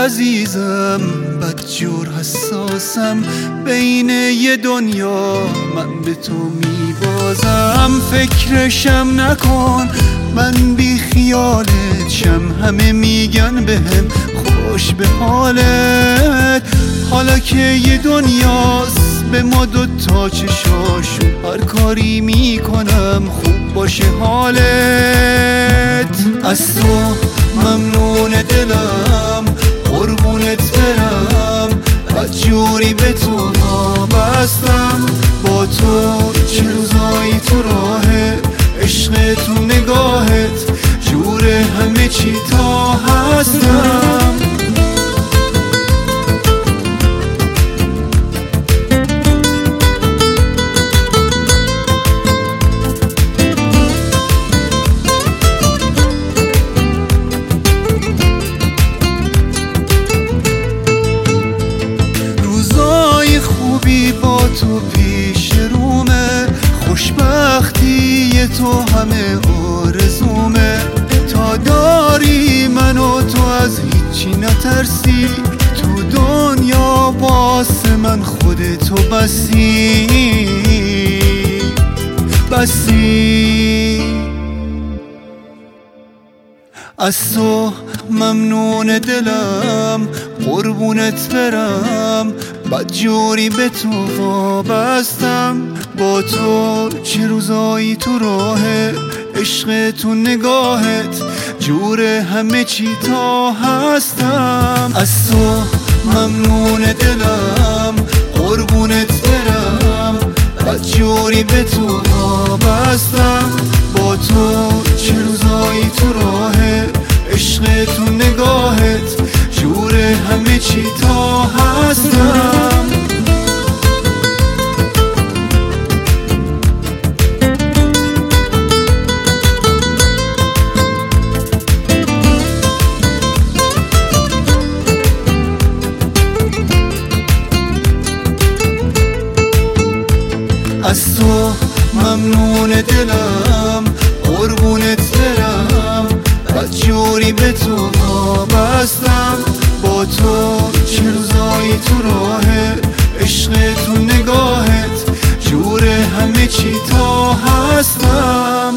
عزیزم، بدجور حساسم، بین یه دنیا من به تو میبازم. فکرشم نکن من بی خیالت شم، همه میگن بهم خوش به حالت. حالا که یه دنیاست به ما دوتا چشاشون، هر کاری میکنم خوب باشه حالت. از تو ممنون دلم، قربونت برم، بدجوری به تو وابستم. با تو چه روزایی تو راهه، عشق تو نگاهت، جور همه چی تا هستم. با تو پیش رومه، خوشبختی تو همه آرزومه. تا داری من و تو از هیچی نترسی، تو دنیا واسه من خودتو بسی. از تو ممنون دلم، قربونت برم، بدجوری به تو وابستم. با تو چه روزایی تو راهه، عشق تو نگاهت، جور همه چی تا هستم. از تو ممنون دلم، قربونت برم، بدجوری به تو وابستم. با تو چه روزایی تو راهه، عشق تو نگاهت، جور همه چی تا هستم. از تو ممنون دلم، قربونت برم، بدجوری به تو وابستم. با تو چه روزایی تو راهه، عشق تو نگاهت، جور همه چی تا هستم.